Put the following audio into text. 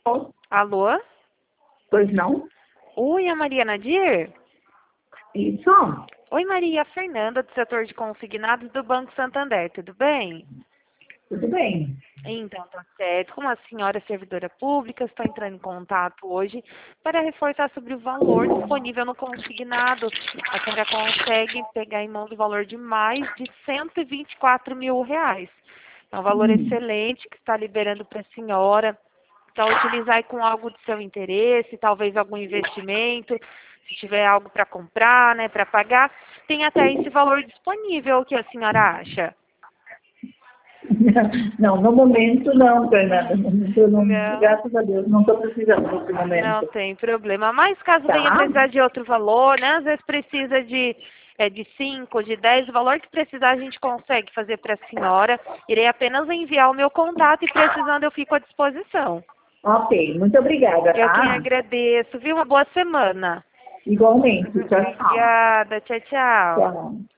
Alô? Pois não? Oi, a Maria Nadir? Isso? Oi, Maria, a Fernanda, do setor de consignados do Banco Santander, tudo bem? Tudo bem. Então, tá certo. Como a senhora é servidora pública, estou entrando em contato hoje para reforçar sobre o valor disponível no consignado. A senhora consegue pegar em mãos o valor de mais de R$ 124 mil. É um valor excelente que está liberando para a senhora. Então, utilizar aí com algo do seu interesse, talvez algum investimento, se tiver algo para comprar, né, para pagar, tem até esse valor disponível. O que a senhora acha? Não, no momento não, Fernanda. Não. Graças a Deus, não estou precisando nesse Não momento. tem problema. Mas caso venha Tá? precisar de outro valor, né? Às vezes precisa de 5, de 10, o valor que precisar a gente consegue fazer para a senhora. Irei apenas enviar o meu contato e precisando eu fico à disposição. Ok, muito obrigada, Eu quem tá? agradeço, viu? Uma boa semana. Igualmente. Tchau, tchau. Obrigada. Tchau, tchau. Tchau.